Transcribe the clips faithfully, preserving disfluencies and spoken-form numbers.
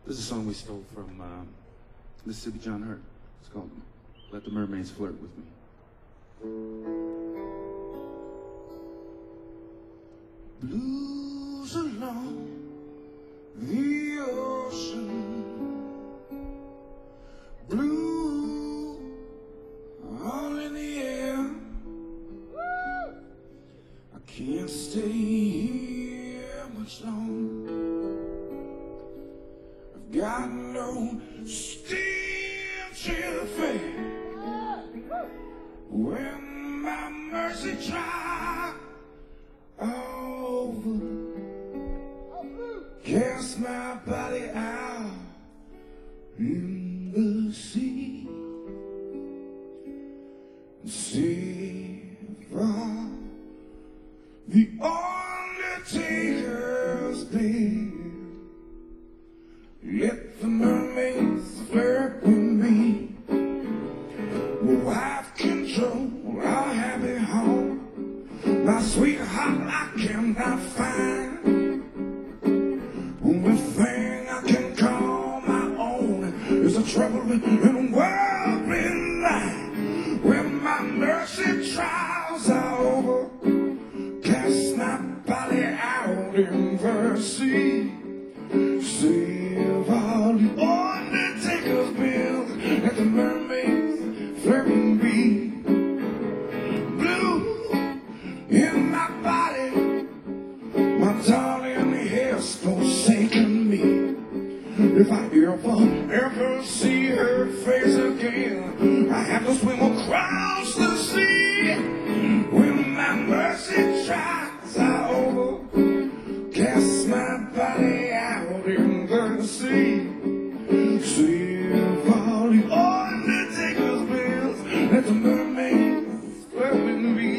This is a song we stole from um, Mississippi John Hurt. It's called Let the Mermaids Flirt With Me. Blues along the ocean, blue all in the air. I can't stay here much longer. I've got no stench in faith when my mercy tried over. Cast my body out in the sea and save all the undertaker's bed. Let the mermaids flirt with me. We'll have control our happy home. My sweetheart I cannot find. Only thing I can call my own is a trouble in a world blind. When my mercy trials are over, cast my body out in the sea. Save all the undertaker's bills. Let the mermaids flirt with me. Blue in my body, my darling has forsaken me. If I ever, ever see her face again, I have to swim across the sea. When my mercy tries are over, cast my body out in the sea. Save all the undertaker's bills. Let the mermaids flirt with me.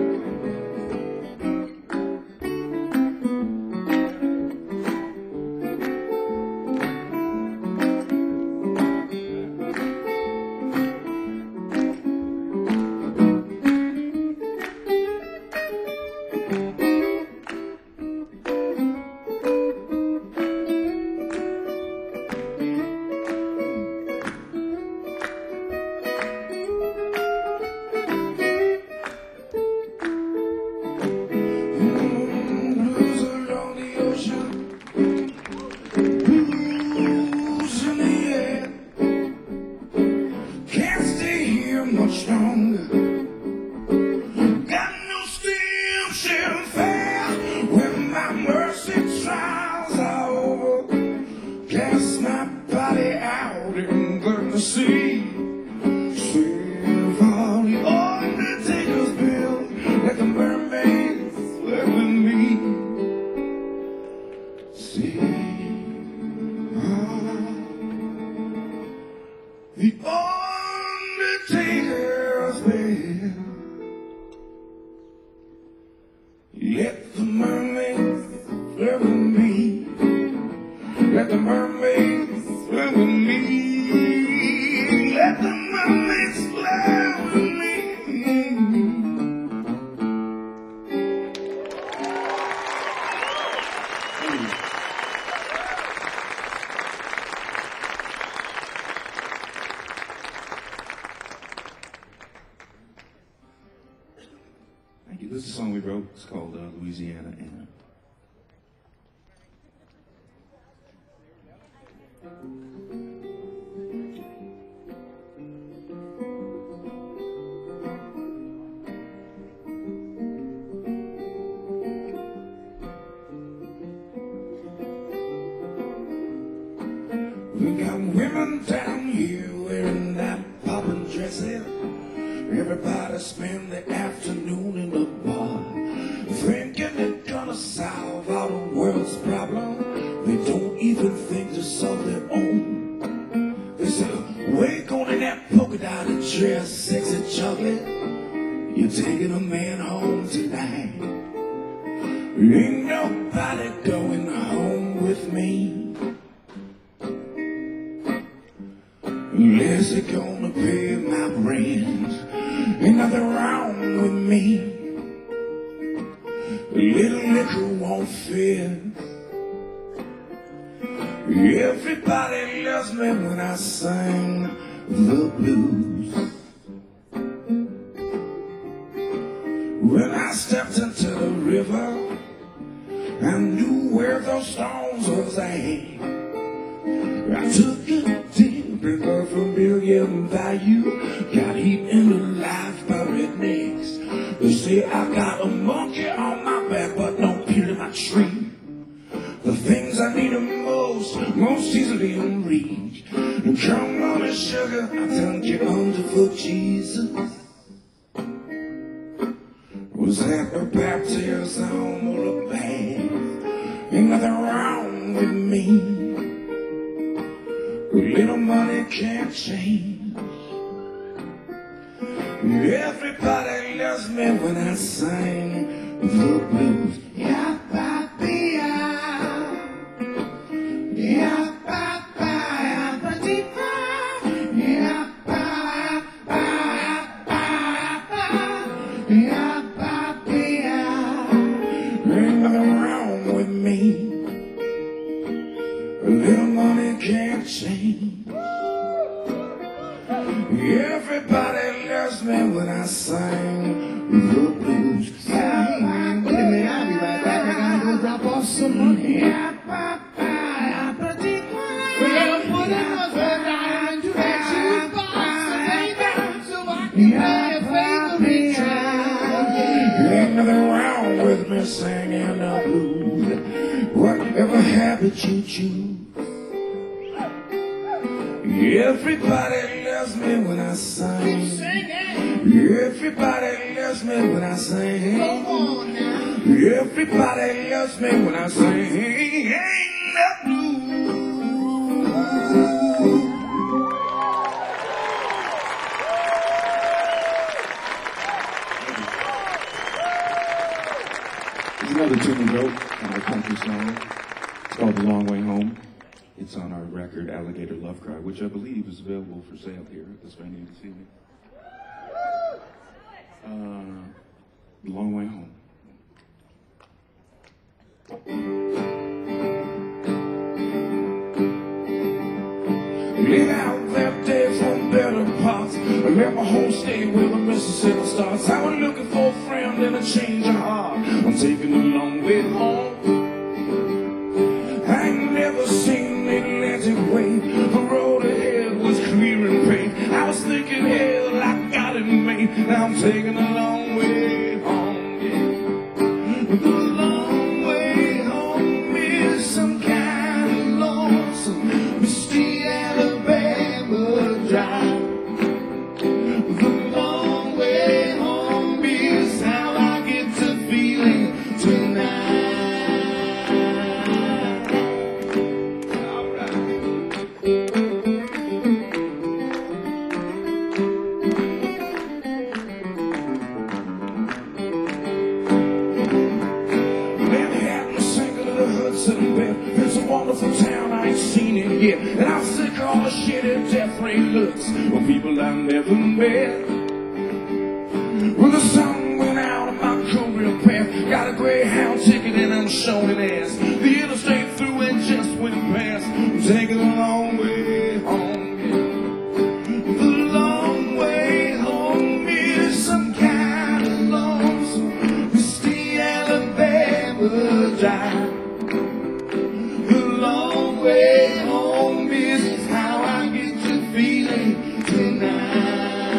Much longer. Got no steam shall fail when my mercy trials are over. Cast my body out in the sea. Save all the undertaker's bills. Let the mermaids flirt with me. Save all the undertaker's bill. Let the mermaids flirt with me. Let the mermaids flirt with me. Let the mermaids flirt with me. Thank you. This is a song we wrote. It's called uh, Louisiana Anna. We got women down here wearing that poppin' dresses. Everybody spend the afternoon in the bar, thinking they're gonna solve all the world's problems. They don't even think to solve their own. They say, wake on in that polka dotted dress, sexy chocolate. You're taking a man home tonight. Ain't nobody going home with me. Unless they're gonna pay my rent. Ain't nothing wrong with me. A little liquor won't fit. Everybody loves me when I sing the blues. When I stepped into the river, I knew where those stones was at. I took a dip in the familiar bayou, got heaped into life by rednecks. They say I got a monkey on my back, but don't peel my tree. The things I need the most, most easily in reach. And come on and sugar, I thank you under for Jesus. Was that a baptism or a bath? Ain't nothing wrong with me. A little money can't change. Everybody loves me when I sing the blues. Yeah. Ain't nothing wrong with me. A little money can't change. Everybody loves me when I sing the blues. Wait a minute, I'll be right back. I gotta go drop off some money. Well, put it on the line to that you box, so I can have faith child. Ain't nothing wrong with me singing the blues. Whatever habit you choose. Everybody loves me when I sing. Everybody loves me when I sing. Everybody loves me when I sing the blues. There's another tune we wrote, kind of a country song. It's called The Long Way Home. It's on our record, Alligator Love Cry, which I believe is available for sale here at this venue this evening. Uh, The Long Way Home. Lit out that day from better parts. I left my home state where the Mississippi starts. I was looking for a friend and a change of heart. I'm taking a long way home. I ain't never seen the Atlantic wave. The road ahead was clear and paved. I was thinking, hell, I got it made. Now I'm taking a long way home, yeah. The long way home is some kind of lonesome, misty Alabama drive. The long way home is how I get to feeling tonight. It's a wonderful town, I ain't seen it yet. And I'm sick of all the shitty death-ray looks of people I never met. Well, the sun went out of my career path. Got a Greyhound ticket and I'm showing ass. The interstate through and just went past. I'm taking a long way home, yeah. The long way home is some kind of lonesome, misty Alabama drive. Way home is how I get to feeling tonight.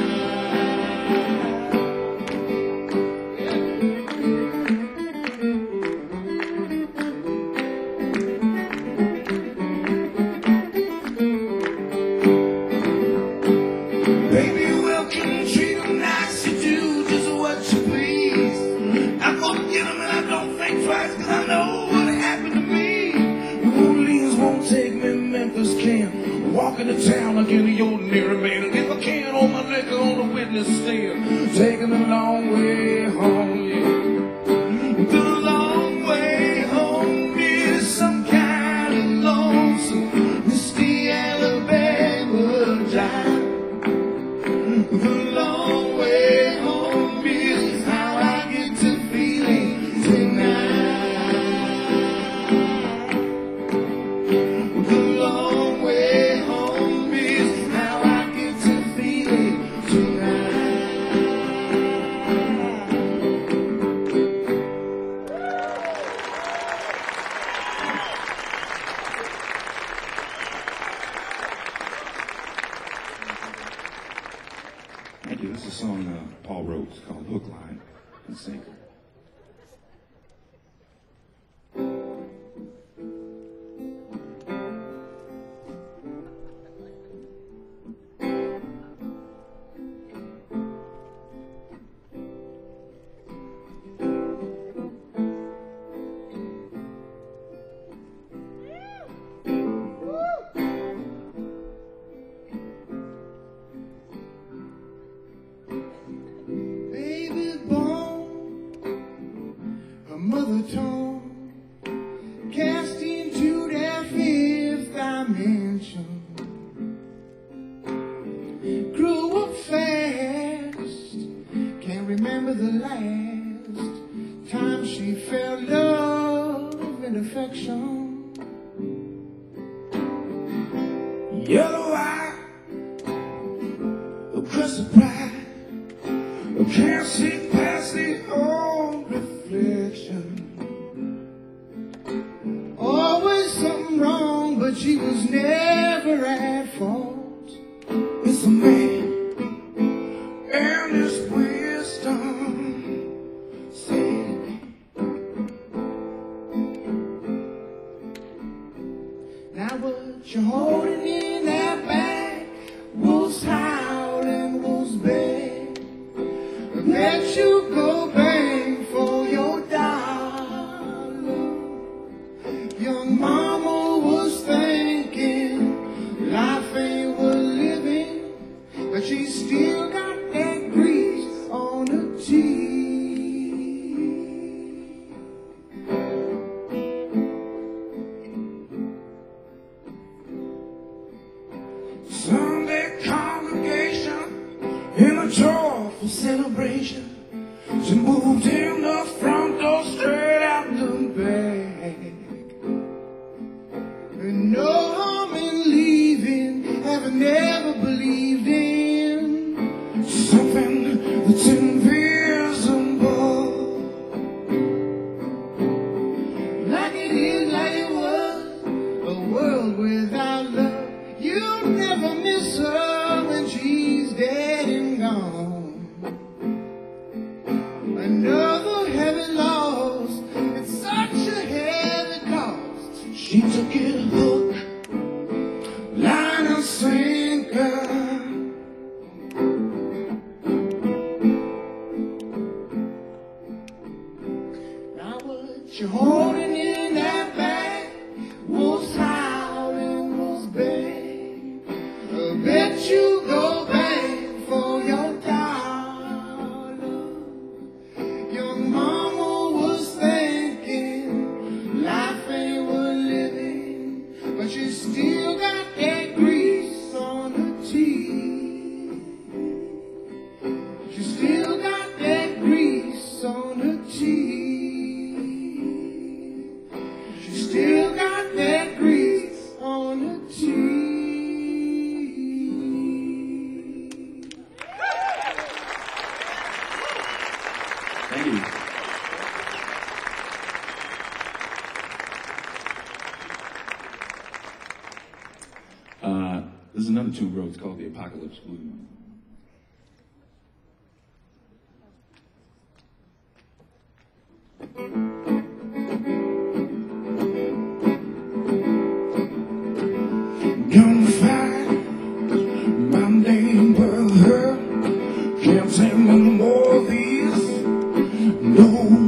Baby, welcome, treat them nice, you do just what you please. I forgive them and I don't think twice, cause I know what happened to me. Won't take me, Memphis can. Walk into town like any ordinary man. And if I can, hold my liquor on the witness stand. Taking a long way home, yeah. The long way home is some kind of lonesome, misty Alabama drive. The long way home is how I get to feeling tonight. The It's a song uh, Paul wrote called Hook, Line, and Sinker. Mother tongue cast into their fifth dimension, grew up fast, can't remember the last time she felt love and affection. Yellow eye, oppressive pride, can't see past the old reflection. Always something wrong, but she was never at fault. It's a man and his wisdom saved me. Now what you holding in that bag? Wolves howling, wolves beg. Let you go bang for your dollar. Young mama was thinking life ain't worth living, but she still got that grease on her teeth. Sunday congregation in a joyful celebration. She moved in the front door straight out the back. And no harm in leaving, having never believed in something that's invisible. Like it is, like it was, a world without love. You'll never miss her when she's dead and gone. Another heavy loss, it's such a heavy cost. She took it hook, line and sinker. Now what you holding in that bag? Wolves howling, wolves beg. I bet you go bang for your dollar. Young mama was thinking life ain't worth living, but she still got that grease on her teeth. She still got that grease on her teeth. She still got that grease on her teeth. Thank you. Uh, this is another tune we wrote. It's called The Apocalypse Blues. Gonna find my neighborhood. Can't take no more of these. No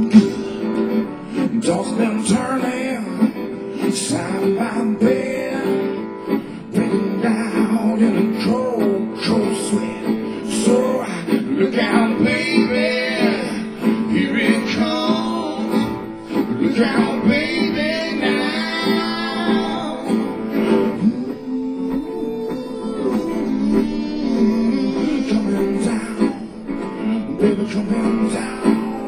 good. Toss them turning side by bed. Breaking down in a cold, cold sweat. So I look out, baby. Here it comes. Look out, baby, now. Coming down, baby, coming down.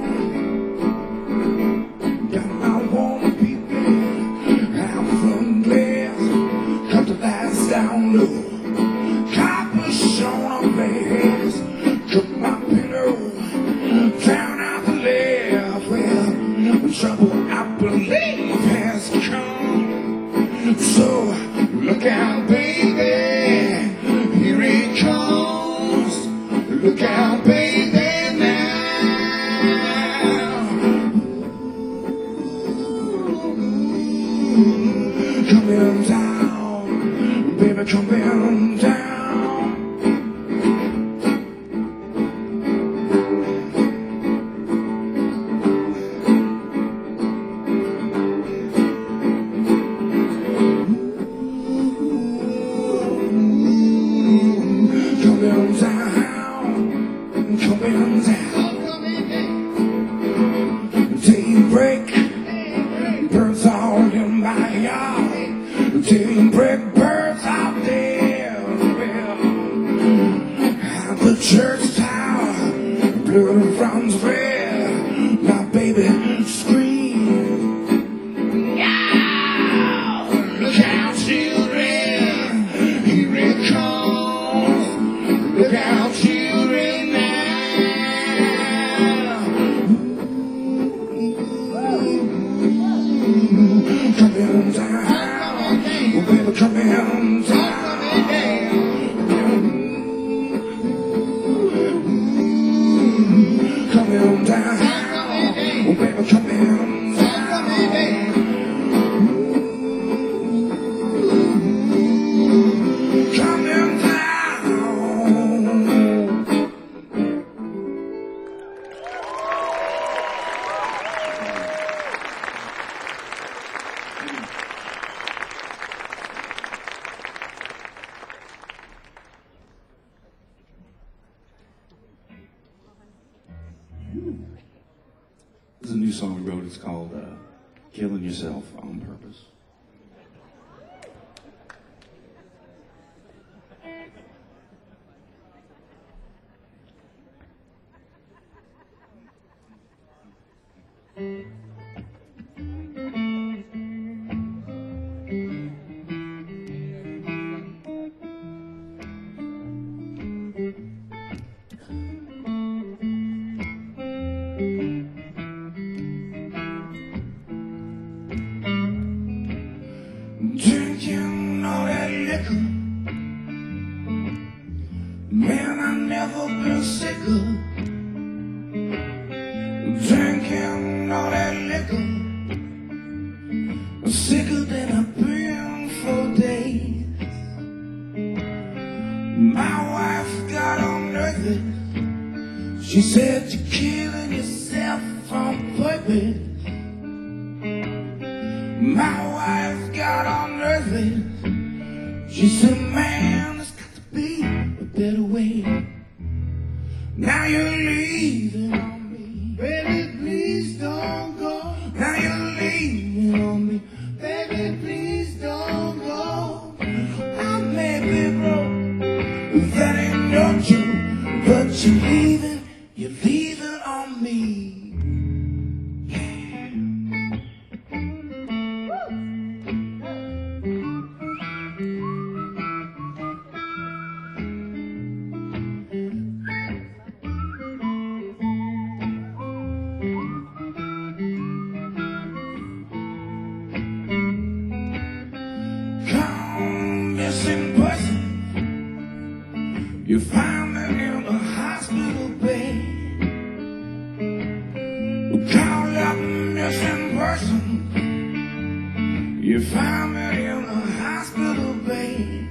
Got my warm people out from glass, cut the lights down low. Copper shone on their heads, took my pillow down out the left. Well, trouble I believe has come. So look out, baby, here it comes. Look out, baby, now. Coming down, baby, coming down. Coming down, coming down. Daybreak, birds all in my yard. Daybreak, birds out there. At the church tower, blue runs red. My baby screams. Look out, children, here it comes. Look out, children, now. Coming down, oh baby, coming down. Coming down, oh baby, coming down. Coming down. This is a new song we wrote. It's called uh, Killing Yourself on Purpose. Drinking all that liquor, man, I never been sicker. Drinking all that liquor, sicker than I've been for days. My wife got on nervous. She said you're killing yourself on purpose. My wife got on nervous. She said, man, there's got to be a better way. Now you're leaving on me. Baby, please don't go. Now you're leaving on me. Baby, please don't go. I may be broke, that ain't no joke. But you're leaving, you're leaving on me. Missing person, you found me in a hospital bed. Call up missing person, you found me in a hospital bed.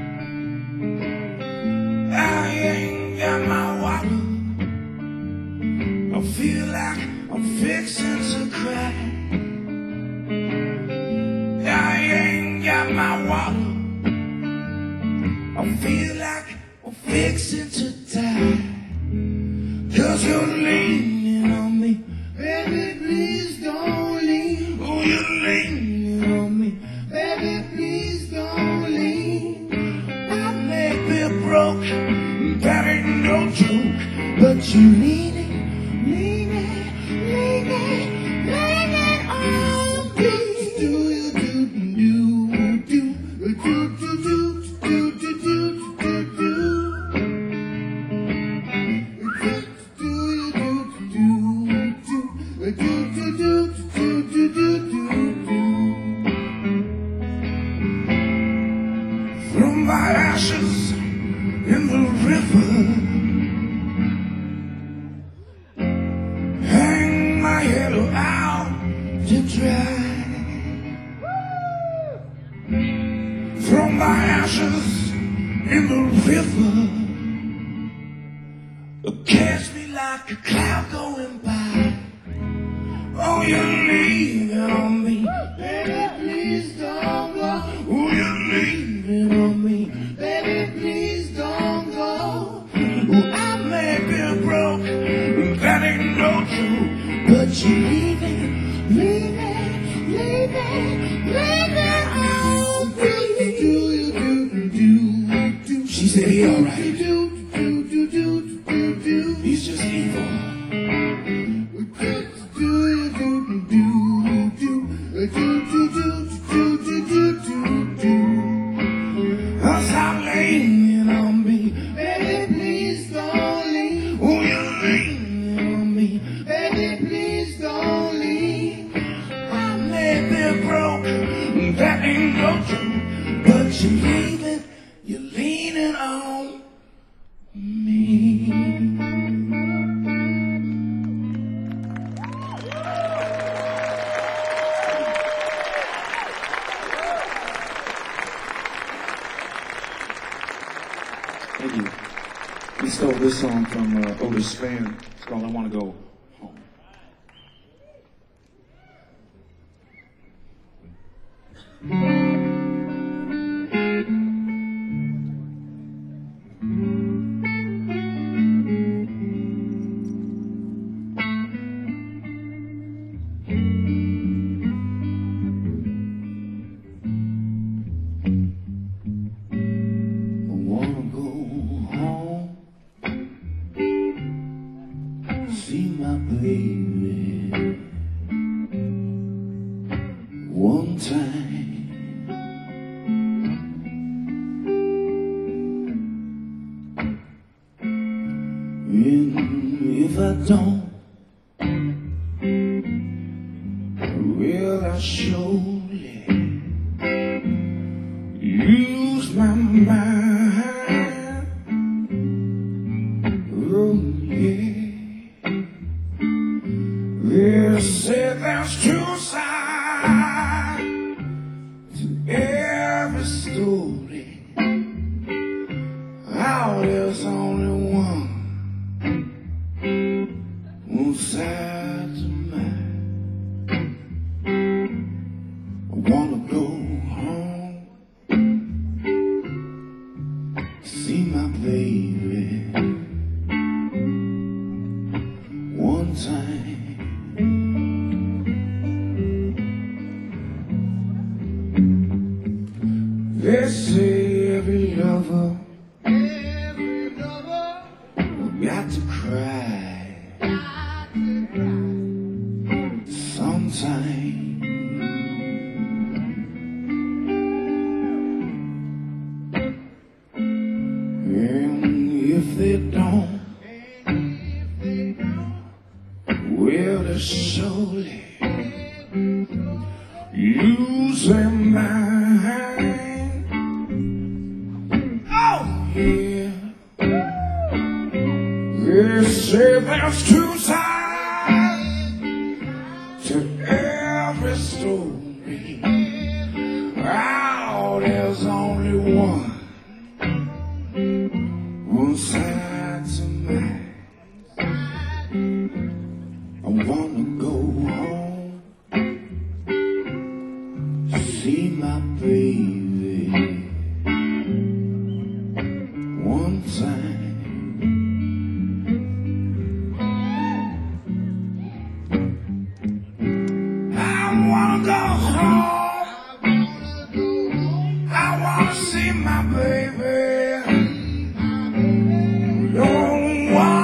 I ain't got my water, I feel like I'm fixing to cry. I ain't got my water, I feel like I'm fixing to die. Cause you're leaning on me. Baby, please don't leave. Oh, you're leaning on me. Baby, please don't leave. I may be broke, that ain't no joke. But you're leaning, leaning, leaning, leaning on me. Do you do, do, do, do, do, do. Throw my ashes in the river. catch me like a cloud going by. Oh, you're leaving on me, baby, please don't go. Oh, you're leaving on me, baby, please don't go. Oh, I may be broke, that ain't no truth, but you're leaving, leaving, leaving, leaving. Oh, do you, do you, do you, do you? She said, he alright. Do, do, do, do, do, do. He's just evil. Stop leaning on me, baby, please don't leave. Oh, you're leaning on me, baby, please don't leave. I may be broke, that ain't no truth, but you're leaving, you're leaning on me. Thank you. We stole this song from uh, Otis Spann. It's called I Want to Go Home. See my baby one time. And if I don't, well, I surely use my mind. Oh, yeah. They say there's two sides to every story. How there's only one, one side to mine. I wanna go home, see my baby one time. They say every lover, every lover got to cry, got to cry sometime. And if they don't, well, they surely lose their mind. Oh, yeah. They say there's two sides to every story. Oh, there's only one, one side to mine. I wanna go home, see my baby one time. I wanna go home, I wanna see my baby. Don't want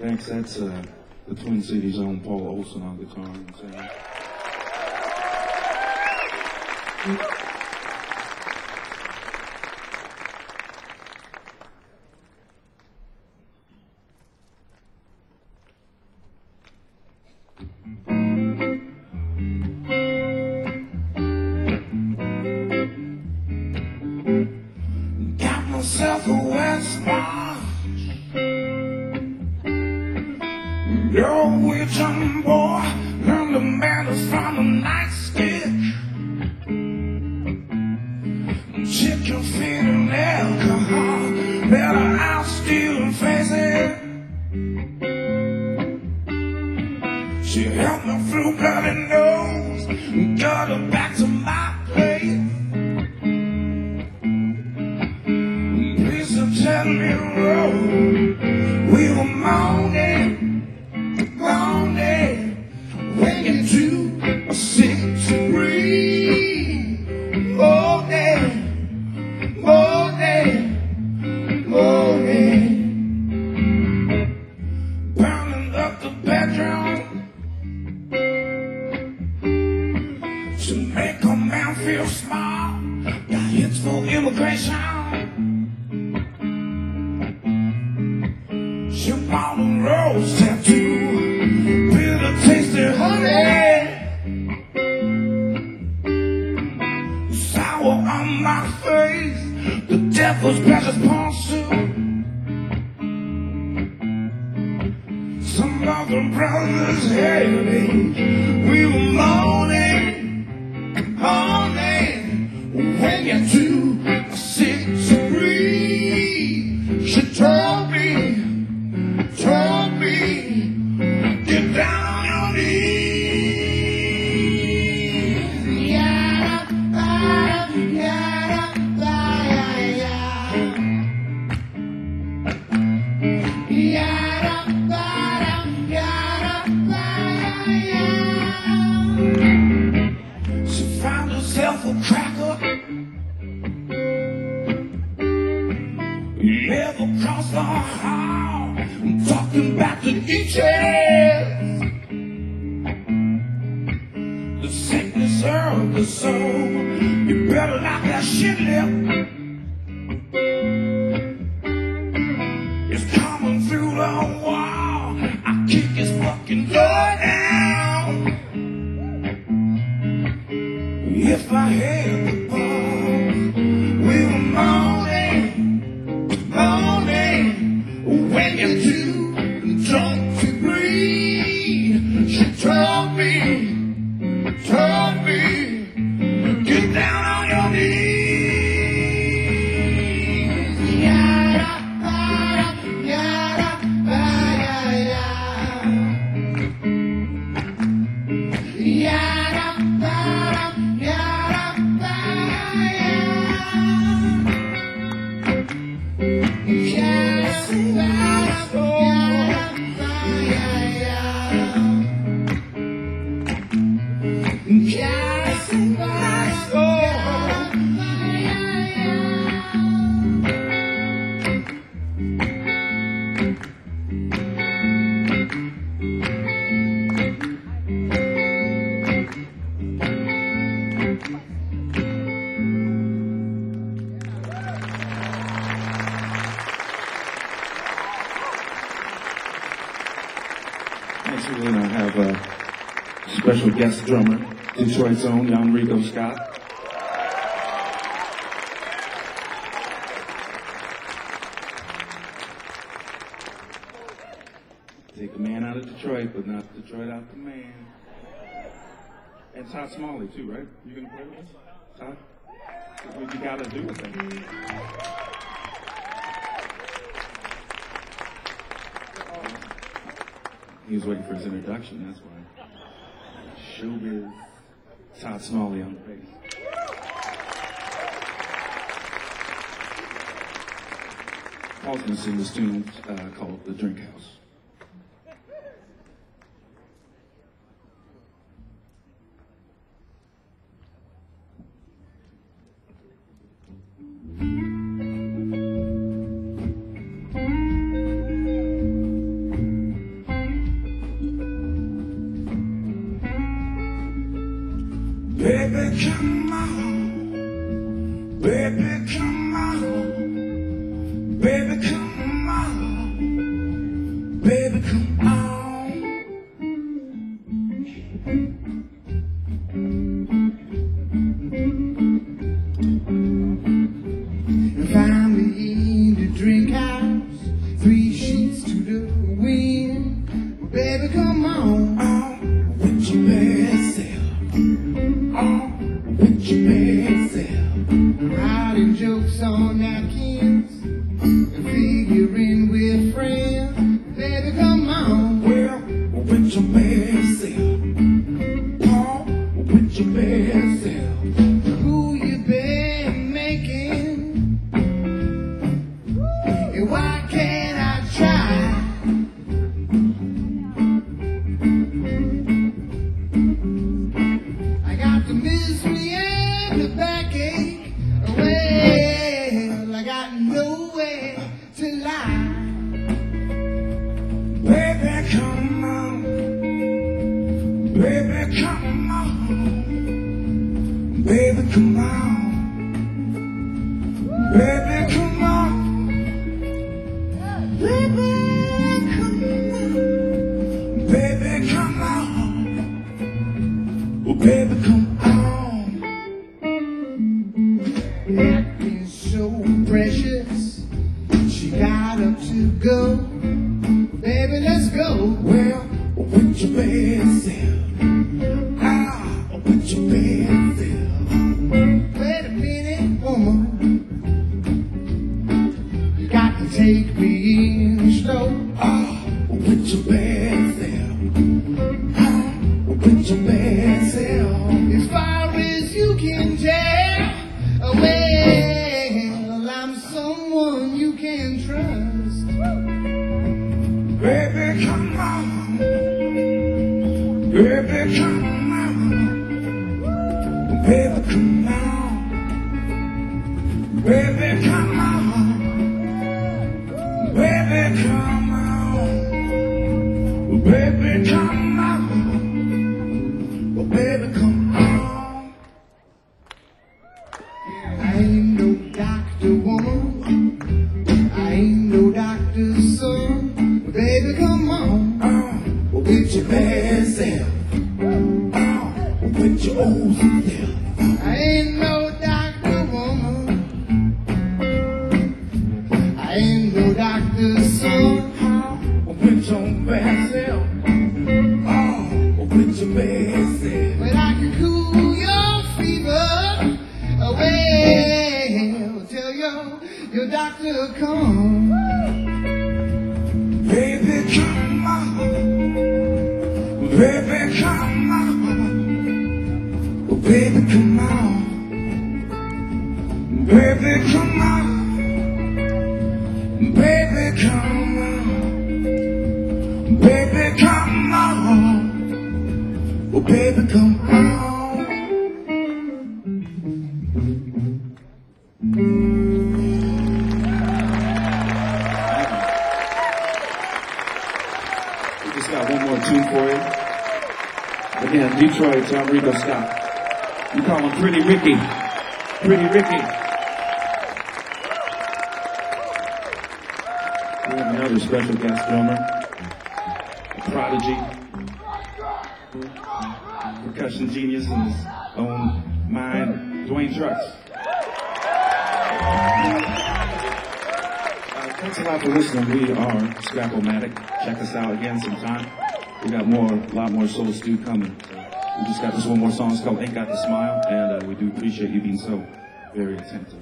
Thanks. That's uh, the Twin Cities' own Paul Olson on guitar and singing. Got myself a West March. You're a witching boy, learn the manners from a night stitch. Chicken feet and alcohol, better out stealing faces. She helped me through bloody nose, got her back to my place. Please don't tell me road, we were moaning. Waking to a six degree morning, morning, morning. Burning up the bedroom to make a man feel small. Got hits for immigration. She bought a rose tattoo. Tasty honey, sour on my face, the devil's precious pawn suit. Some other brothers heavy, we were moaning, moaning, waking to a six degree. She told me, told me, get down. She found herself a cracker, live across the hall, talking about the beaches. The sickness of the soul, you better lock that shit lip. It's coming through the wall, I kick his fucking door down. If I had the ball, we were moaning, moaning, waking to drunk to breathe. She told me, told me, get down on your knees. Yada, yada, yada, yada, yada, Next we're going to have a special guest drummer, Detroit's own young Rico Scott. Take the man out of Detroit, but not Detroit out the man. And Todd Smalley too, right? You going to play with us, Todd? That's what you got to do with that. He was waiting for his introduction, that's why. Showbiz, Todd Smalley on the bass. Paul's going to sing this tune uh, called The Drink House. Baby, come on. Baby, come on. Baby, come on. Baby, come on. Finally in the drink house, three sheets to the wind. Baby, come on, on with your best self, on with your best self. Writing jokes on napkins and figuring with friends. Baby, come on, well, with your best self, on with your best self. Who you been making? And why can't I try? I got the misery and the backache. Well, I got nowhere to lie. Baby, come on. Baby, come on. Baby, come on. Baby, come on. Baby, come on. Baby, come on. Oh, baby, come on. Acting so precious. She got up to go. Baby, let's go. Well, with your best self. Ah, with your best self. Wait a minute, woman. You got to take me in slow. Ah, with your best self. Ah, with your best self. As far as you can tell, well, I'm someone you can trust. Baby, come on. Baby, come on. Baby, come on. Baby, come on. Baby, come on. Baby, come on. Baby, come on. I ain't no doctor woman. I ain't no doctor's son. Baby, come on. Oh, with your bad self. Oh, with your old self. I ain't no doctor woman. I ain't no doctor's son. Oh, with your bad self. Oh, with your bad self. But I can cool your fever. Oh, well, tell your, your doctor to come. Baby, come on. Baby, come on. Oh, baby, come on. Baby, come on. Baby, come on. Baby, come on. Oh, baby, come on. We just got one more tune for you. Again, Detroit, John Rico Scott. We call him Pretty Ricky. Pretty Ricky. We have another special guest drummer, a prodigy, percussion genius in his own mind, Dwayne Trucks. Uh, thanks a lot for listening. We are Scrap-O-Matic. Check us out again sometime. We got more, a lot more Soul Stew coming. We just got this one more song. It's called Ain't Got the Smile, and uh, we do appreciate you being so very attentive.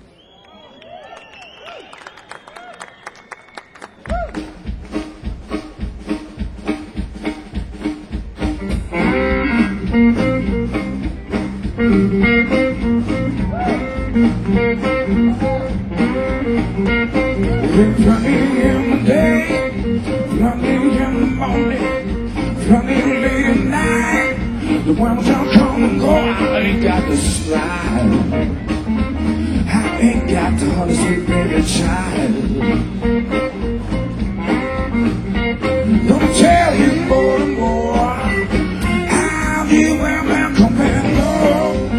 Running in the day, running in the morning, running late at night. The ones y'all come and go, I ain't got the slide. I ain't got the honey sweet baby child. Don't tell you more and more how you and me come and go.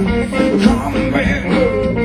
Come back, love.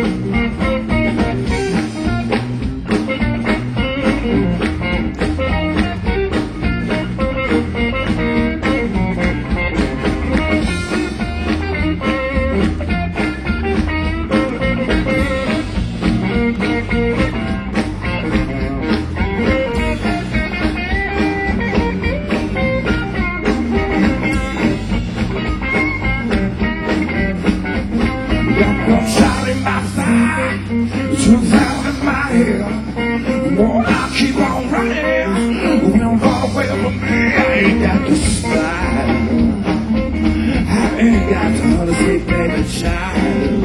One shot in my thigh, two thousand in my head. Won't I keep on running? When I'm far away from me, I ain't got the style. I ain't got the honey sweet baby child.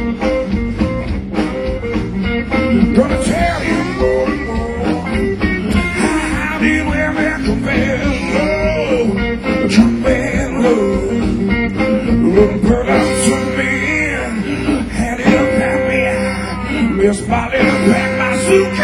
Gonna tell you more and more how these women compare love, compare love, love put up to me. Miss Molly, pack my suitcase.